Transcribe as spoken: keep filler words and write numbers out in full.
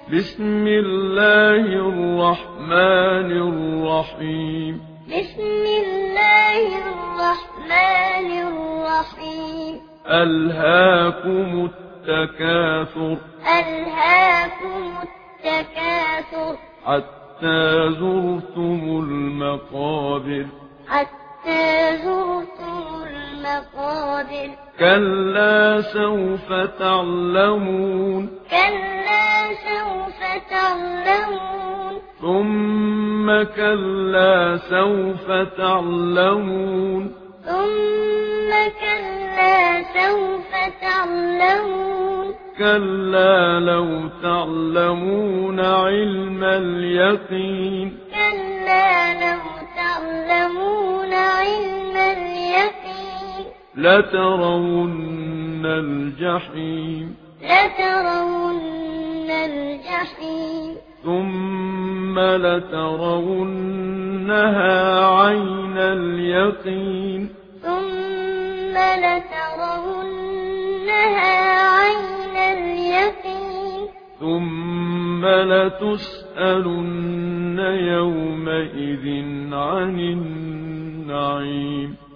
بسم الله الرحمن الرحيم بسم الله الرحمن الرحيم ألهاكم التكاثر ألهاكم التكاثر حتى زرتم المقابر حتى زرتم المقابر كلا سوف تعلمون كلا سوف تعلمون ثم كلا سوف تعلمون ثم كلا سوف تعلمون كلا لو تعلمون علم اليقين كلا لو تعلمون علم اليقين لترون الجحيم لترون الجحيم ثم لترونها عين اليقين ثم لترونها عين اليقين ثم لتسألن يومئذ عن النعيم